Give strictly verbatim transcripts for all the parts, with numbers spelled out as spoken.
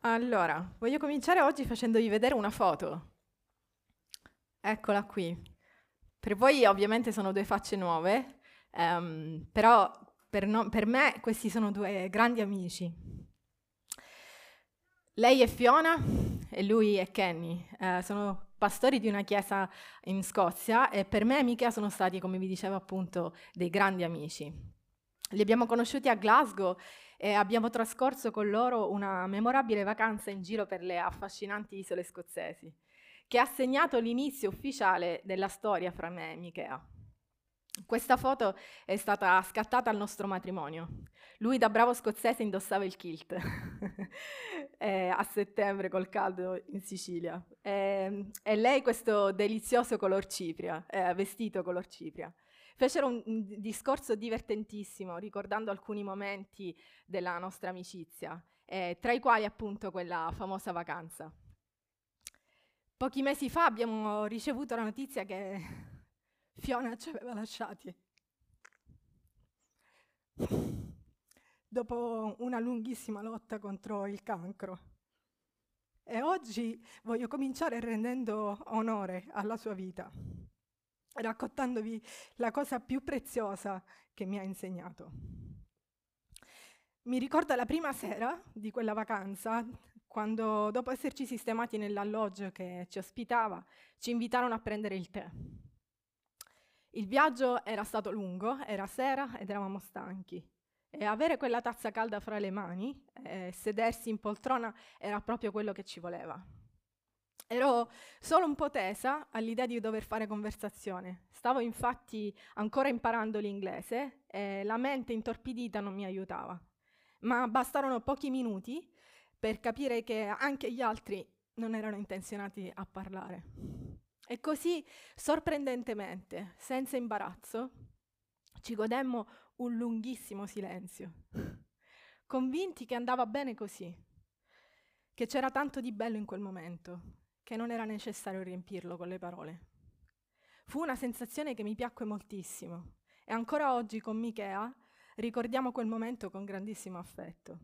Allora, voglio cominciare oggi facendovi vedere una foto. Eccola qui. Per voi ovviamente sono due facce nuove, ehm, però per, no- per me questi sono due grandi amici. Lei è Fiona e lui è Kenny. Eh, sono pastori di una chiesa in Scozia e per me e Michela sono stati, come vi dicevo appunto, dei grandi amici. Li abbiamo conosciuti a Glasgow e abbiamo trascorso con loro una memorabile vacanza in giro per le affascinanti isole scozzesi, che ha segnato l'inizio ufficiale della storia fra me e Michela. Questa foto è stata scattata al nostro matrimonio. Lui da bravo scozzese indossava il kilt eh, a settembre col caldo in Sicilia e, e lei questo delizioso color cipria, eh, vestito color cipria. Fecero un, un discorso divertentissimo ricordando alcuni momenti della nostra amicizia, eh, tra i quali appunto quella famosa vacanza. Pochi mesi fa abbiamo ricevuto la notizia che Fiona ci aveva lasciati. Dopo una lunghissima lotta contro il cancro. E oggi voglio cominciare rendendo onore alla sua vita, raccontandovi la cosa più preziosa che mi ha insegnato. Mi ricordo la prima sera di quella vacanza, quando dopo esserci sistemati nell'alloggio che ci ospitava, ci invitarono a prendere il tè. Il viaggio era stato lungo, era sera ed eravamo stanchi. E avere quella tazza calda fra le mani e sedersi in poltrona era proprio quello che ci voleva. Ero solo un po' tesa all'idea di dover fare conversazione. Stavo infatti ancora imparando l'inglese e la mente intorpidita non mi aiutava. Ma bastarono pochi minuti per capire che anche gli altri non erano intenzionati a parlare. E così, sorprendentemente, senza imbarazzo, ci godemmo un lunghissimo silenzio, convinti che andava bene così, che c'era tanto di bello in quel momento, che non era necessario riempirlo con le parole. Fu una sensazione che mi piacque moltissimo e ancora oggi con Michea ricordiamo quel momento con grandissimo affetto.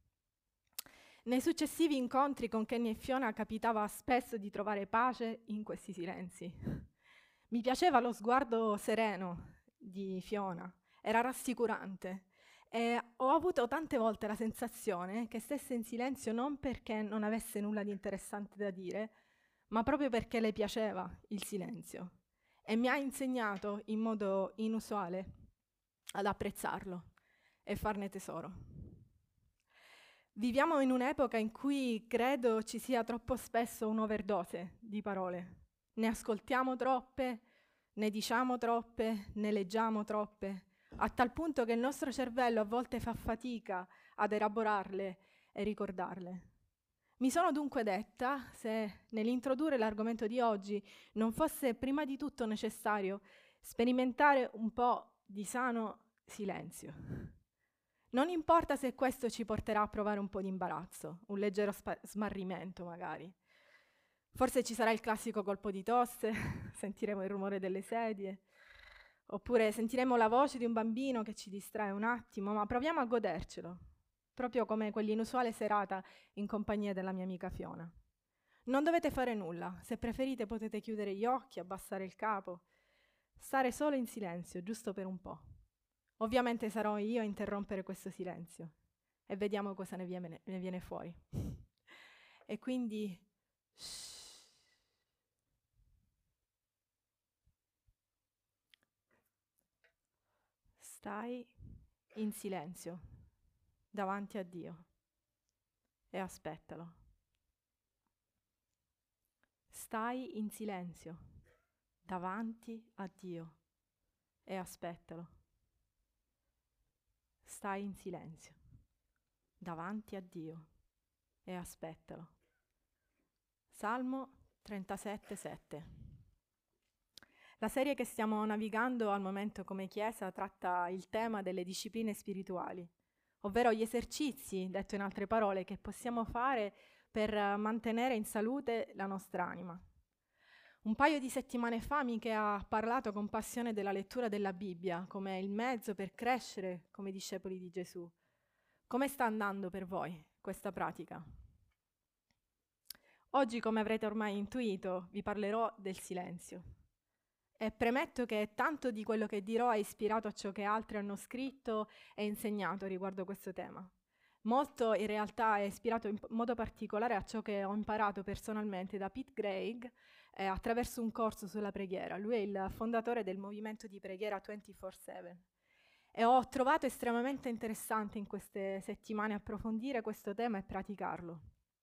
Nei successivi incontri con Kenny e Fiona capitava spesso di trovare pace in questi silenzi. Mi piaceva lo sguardo sereno di Fiona, era rassicurante e ho avuto tante volte la sensazione che stesse in silenzio non perché non avesse nulla di interessante da dire, ma proprio perché le piaceva il silenzio e mi ha insegnato in modo inusuale ad apprezzarlo e farne tesoro. Viviamo in un'epoca in cui credo ci sia troppo spesso un'overdose di parole. Ne ascoltiamo troppe, ne diciamo troppe, ne leggiamo troppe, a tal punto che il nostro cervello a volte fa fatica ad elaborarle e ricordarle. Mi sono dunque detta se nell'introdurre l'argomento di oggi non fosse prima di tutto necessario sperimentare un po' di sano silenzio. Non importa se questo ci porterà a provare un po' di imbarazzo, un leggero spa- smarrimento magari. Forse ci sarà il classico colpo di tosse, sentiremo il rumore delle sedie, oppure sentiremo la voce di un bambino che ci distrae un attimo, ma proviamo a godercelo, proprio come quell'inusuale serata in compagnia della mia amica Fiona. Non dovete fare nulla, se preferite potete chiudere gli occhi, abbassare il capo, stare solo in silenzio, giusto per un po'. Ovviamente sarò io a interrompere questo silenzio e vediamo cosa ne viene, ne viene fuori. E quindi shh, stai in silenzio davanti a Dio e aspettalo. Stai in silenzio davanti a Dio e aspettalo. Stai in silenzio davanti a Dio e aspettalo. Salmo trentasette sette. La serie che stiamo navigando al momento come Chiesa tratta il tema delle discipline spirituali, ovvero gli esercizi, detto in altre parole, che possiamo fare per mantenere in salute la nostra anima. Un paio di settimane fa Michele ha parlato con passione della lettura della Bibbia come il mezzo per crescere come discepoli di Gesù. Come sta andando per voi questa pratica? Oggi, come avrete ormai intuito, vi parlerò del silenzio. E premetto che tanto di quello che dirò è ispirato a ciò che altri hanno scritto e insegnato riguardo questo tema. Molto in realtà è ispirato in modo particolare a ciò che ho imparato personalmente da Pete Greig eh, attraverso un corso sulla preghiera. Lui è il fondatore del movimento di preghiera ventiquattro sette. E ho trovato estremamente interessante in queste settimane approfondire questo tema e praticarlo.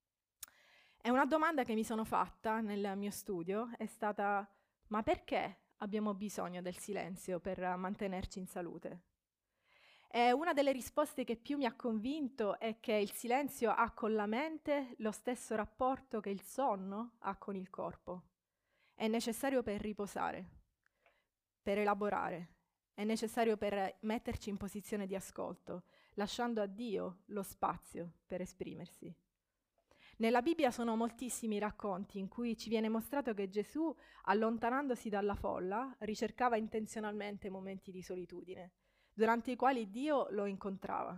E una domanda che mi sono fatta nel mio studio è stata: ma perché abbiamo bisogno del silenzio per mantenerci in salute? E una delle risposte che più mi ha convinto è che il silenzio ha con la mente lo stesso rapporto che il sonno ha con il corpo. È necessario per riposare, per elaborare, è necessario per metterci in posizione di ascolto, lasciando a Dio lo spazio per esprimersi. Nella Bibbia sono moltissimi racconti in cui ci viene mostrato che Gesù, allontanandosi dalla folla, ricercava intenzionalmente momenti di solitudine, durante i quali Dio lo incontrava.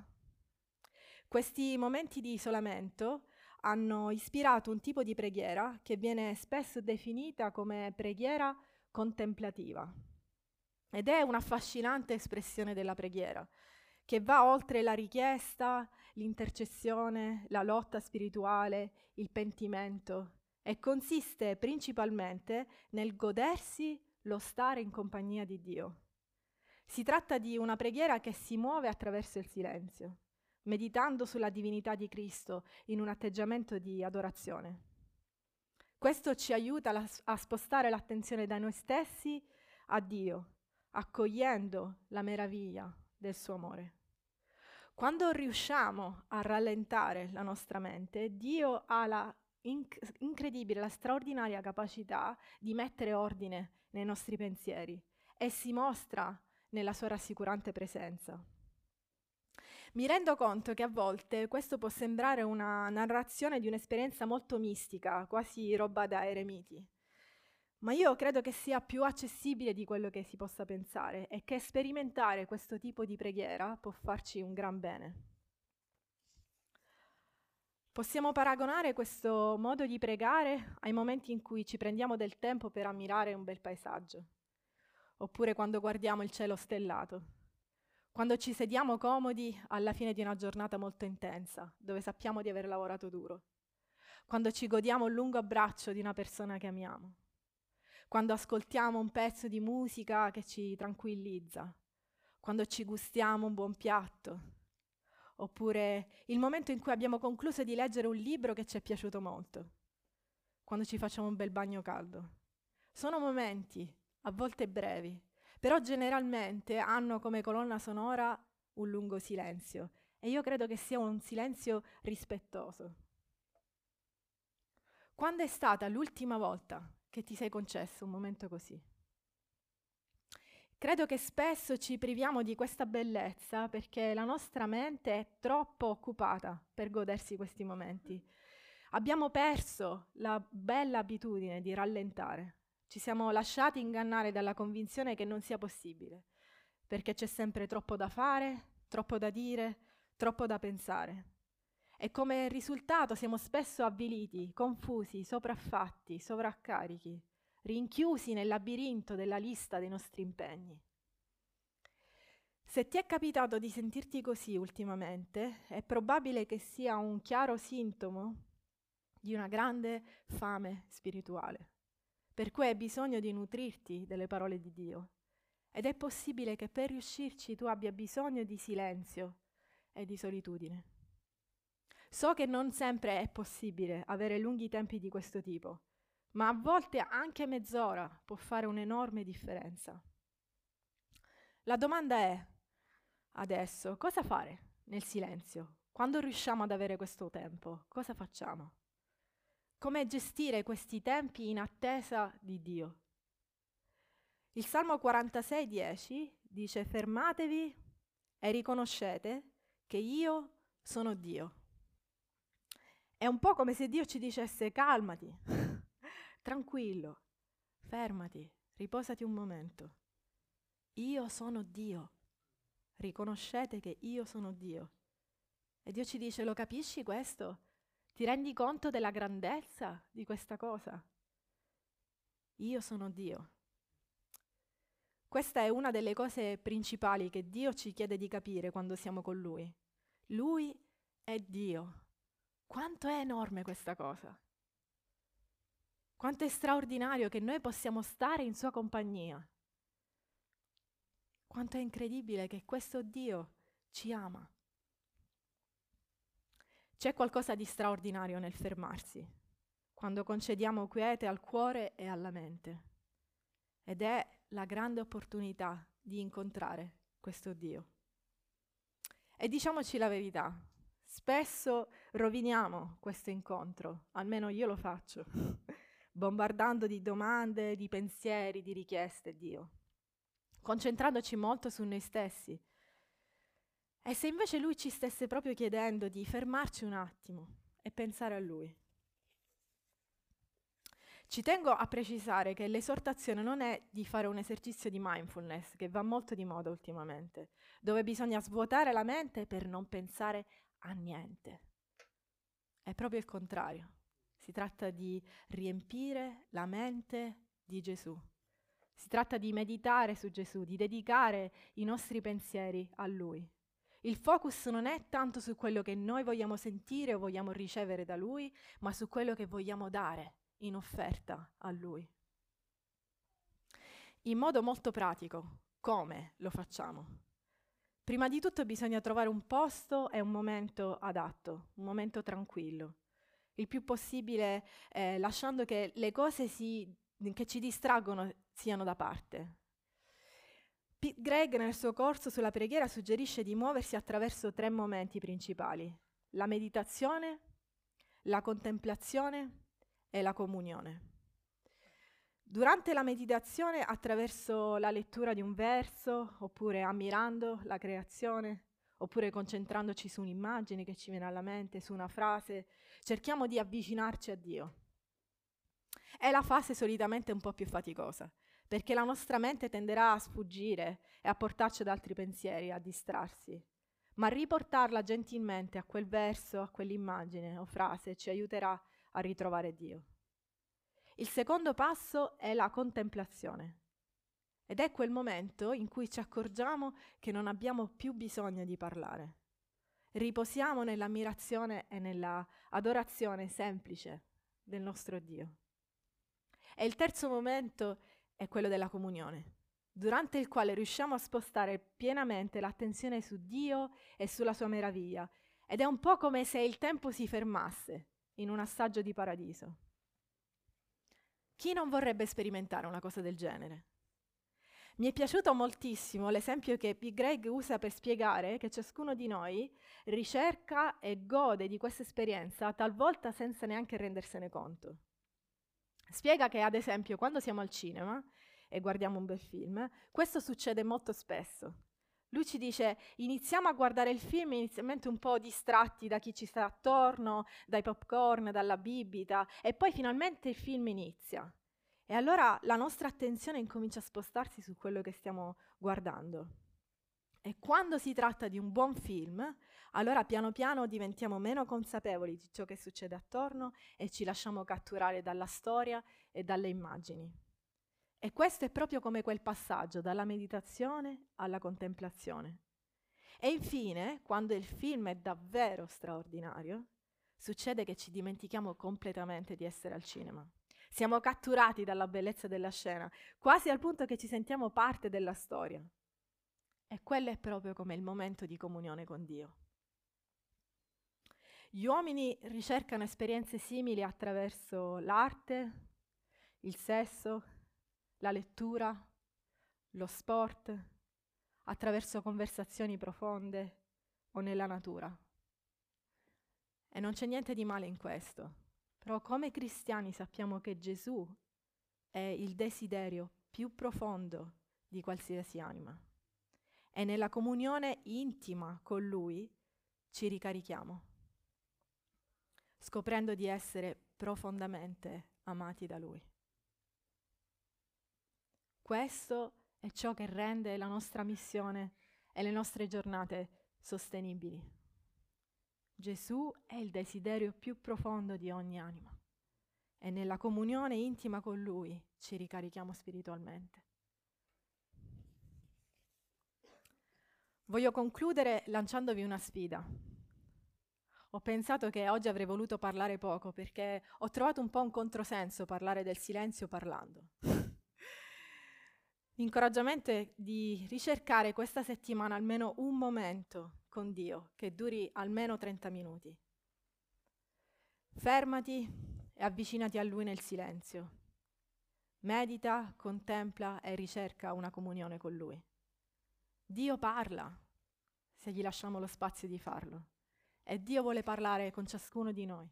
Questi momenti di isolamento hanno ispirato un tipo di preghiera che viene spesso definita come preghiera contemplativa. Ed è un'affascinante espressione della preghiera, che va oltre la richiesta, l'intercessione, la lotta spirituale, il pentimento, e consiste principalmente nel godersi lo stare in compagnia di Dio. Si tratta di una preghiera che si muove attraverso il silenzio, meditando sulla divinità di Cristo in un atteggiamento di adorazione. Questo ci aiuta a spostare l'attenzione da noi stessi a Dio, accogliendo la meraviglia del suo amore. Quando riusciamo a rallentare la nostra mente, Dio ha la inc- incredibile, la straordinaria capacità di mettere ordine nei nostri pensieri e si mostra nella sua rassicurante presenza. Mi rendo conto che a volte questo può sembrare una narrazione di un'esperienza molto mistica, quasi roba da eremiti. Ma io credo che sia più accessibile di quello che si possa pensare e che sperimentare questo tipo di preghiera può farci un gran bene. Possiamo paragonare questo modo di pregare ai momenti in cui ci prendiamo del tempo per ammirare un bel paesaggio, oppure quando guardiamo il cielo stellato, quando ci sediamo comodi alla fine di una giornata molto intensa, dove sappiamo di aver lavorato duro, quando ci godiamo un lungo abbraccio di una persona che amiamo, quando ascoltiamo un pezzo di musica che ci tranquillizza, quando ci gustiamo un buon piatto, oppure il momento in cui abbiamo concluso di leggere un libro che ci è piaciuto molto, quando ci facciamo un bel bagno caldo. Sono momenti, a volte brevi, però generalmente hanno come colonna sonora un lungo silenzio, e io credo che sia un silenzio rispettoso. Quando è stata l'ultima volta che ti sei concesso un momento così? Credo che spesso ci priviamo di questa bellezza perché la nostra mente è troppo occupata per godersi questi momenti. Abbiamo perso la bella abitudine di rallentare. Ci siamo lasciati ingannare dalla convinzione che non sia possibile, perché c'è sempre troppo da fare, troppo da dire, troppo da pensare. E come risultato siamo spesso avviliti, confusi, sopraffatti, sovraccarichi, rinchiusi nel labirinto della lista dei nostri impegni. Se ti è capitato di sentirti così ultimamente, è probabile che sia un chiaro sintomo di una grande fame spirituale, per cui hai bisogno di nutrirti delle parole di Dio. Ed è possibile che per riuscirci tu abbia bisogno di silenzio e di solitudine. So che non sempre è possibile avere lunghi tempi di questo tipo, ma a volte anche mezz'ora può fare un'enorme differenza. La domanda è, adesso, cosa fare nel silenzio? Quando riusciamo ad avere questo tempo, cosa facciamo? Come gestire questi tempi in attesa di Dio? Il Salmo quarantasei dieci dice: fermatevi e riconoscete che io sono Dio. È un po' come se Dio ci dicesse: calmati, tranquillo, fermati, riposati un momento. Io sono Dio. Riconoscete che io sono Dio. E Dio ci dice: lo capisci questo? Ti rendi conto della grandezza di questa cosa? Io sono Dio. Questa è una delle cose principali che Dio ci chiede di capire quando siamo con Lui. Lui è Dio. Quanto è enorme questa cosa? Quanto è straordinario che noi possiamo stare in sua compagnia. Quanto è incredibile che questo Dio ci ama. C'è qualcosa di straordinario nel fermarsi, quando concediamo quiete al cuore e alla mente. Ed è la grande opportunità di incontrare questo Dio. E diciamoci la verità, spesso roviniamo questo incontro, almeno io lo faccio, bombardando di domande, di pensieri, di richieste Dio, concentrandoci molto su noi stessi. E se invece Lui ci stesse proprio chiedendo di fermarci un attimo e pensare a Lui? Ci tengo a precisare che l'esortazione non è di fare un esercizio di mindfulness, che va molto di moda ultimamente, dove bisogna svuotare la mente per non pensare a niente. È proprio il contrario. Si tratta di riempire la mente di Gesù. Si tratta di meditare su Gesù, di dedicare i nostri pensieri a Lui. Il focus non è tanto su quello che noi vogliamo sentire o vogliamo ricevere da Lui, ma su quello che vogliamo dare in offerta a Lui. In modo molto pratico, come lo facciamo? Prima di tutto bisogna trovare un posto e un momento adatto, un momento tranquillo, il più possibile eh, lasciando che le cose si, che ci distraggono siano da parte. Pete Greig nel suo corso sulla preghiera suggerisce di muoversi attraverso tre momenti principali: la meditazione, la contemplazione e la comunione. Durante la meditazione, attraverso la lettura di un verso, oppure ammirando la creazione, oppure concentrandoci su un'immagine che ci viene alla mente, su una frase, cerchiamo di avvicinarci a Dio. È la fase solitamente un po' più faticosa, perché la nostra mente tenderà a sfuggire e a portarci ad altri pensieri, a distrarsi. Ma riportarla gentilmente a quel verso, a quell'immagine o frase ci aiuterà a ritrovare Dio. Il secondo passo è la contemplazione. Ed è quel momento in cui ci accorgiamo che non abbiamo più bisogno di parlare. Riposiamo nell'ammirazione e nella adorazione semplice del nostro Dio. E il terzo momento è quello della comunione, durante il quale riusciamo a spostare pienamente l'attenzione su Dio e sulla sua meraviglia. Ed è un po' come se il tempo si fermasse in un assaggio di paradiso. Chi non vorrebbe sperimentare una cosa del genere? Mi è piaciuto moltissimo l'esempio che Pete Greig usa per spiegare che ciascuno di noi ricerca e gode di questa esperienza talvolta senza neanche rendersene conto. Spiega che, ad esempio, quando siamo al cinema e guardiamo un bel film, questo succede molto spesso. Lui ci dice: iniziamo a guardare il film inizialmente un po' distratti da chi ci sta attorno, dai popcorn, dalla bibita, e poi finalmente il film inizia. E allora la nostra attenzione incomincia a spostarsi su quello che stiamo guardando. E quando si tratta di un buon film, allora piano piano diventiamo meno consapevoli di ciò che succede attorno e ci lasciamo catturare dalla storia e dalle immagini. E questo è proprio come quel passaggio dalla meditazione alla contemplazione. E infine, quando il film è davvero straordinario, succede che ci dimentichiamo completamente di essere al cinema. Siamo catturati dalla bellezza della scena, quasi al punto che ci sentiamo parte della storia. E quello è proprio come il momento di comunione con Dio. Gli uomini ricercano esperienze simili attraverso l'arte, il sesso, la lettura, lo sport, attraverso conversazioni profonde o nella natura. E non c'è niente di male in questo, però come cristiani sappiamo che Gesù è il desiderio più profondo di qualsiasi anima. E nella comunione intima con Lui ci ricarichiamo, scoprendo di essere profondamente amati da Lui. Questo è ciò che rende la nostra missione e le nostre giornate sostenibili. Gesù è il desiderio più profondo di ogni anima e nella comunione intima con Lui ci ricarichiamo spiritualmente. Voglio concludere lanciandovi una sfida. Ho pensato che oggi avrei voluto parlare poco perché ho trovato un po' un controsenso parlare del silenzio parlando. L'incoraggiamento è di ricercare questa settimana almeno un momento con Dio che duri almeno trenta minuti. Fermati e avvicinati a Lui nel silenzio. Medita, contempla e ricerca una comunione con Lui. Dio parla se gli lasciamo lo spazio di farlo e Dio vuole parlare con ciascuno di noi.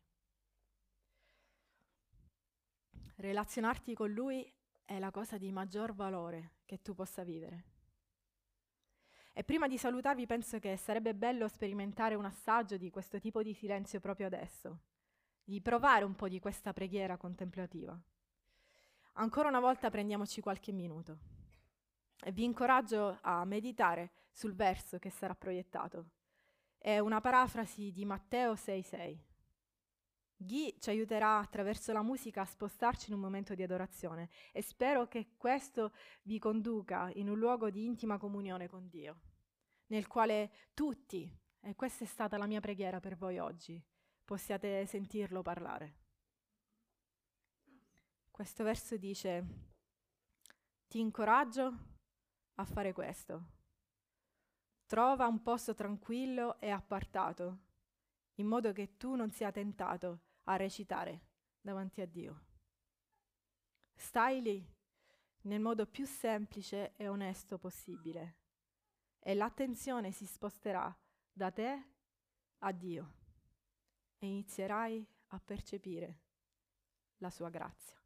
Relazionarti con Lui è la cosa di maggior valore che tu possa vivere. E prima di salutarvi penso che sarebbe bello sperimentare un assaggio di questo tipo di silenzio proprio adesso, di provare un po' di questa preghiera contemplativa. Ancora una volta prendiamoci qualche minuto e vi incoraggio a meditare sul verso che sarà proiettato. È una parafrasi di Matteo sei sei. Ghi ci aiuterà attraverso la musica a spostarci in un momento di adorazione e spero che questo vi conduca in un luogo di intima comunione con Dio, nel quale tutti, e questa è stata la mia preghiera per voi oggi, possiate sentirlo parlare. Questo verso dice: ti incoraggio a fare questo. Trova un posto tranquillo e appartato, in modo che tu non sia tentato a recitare davanti a Dio. Stai lì nel modo più semplice e onesto possibile e l'attenzione si sposterà da te a Dio e inizierai a percepire la sua grazia.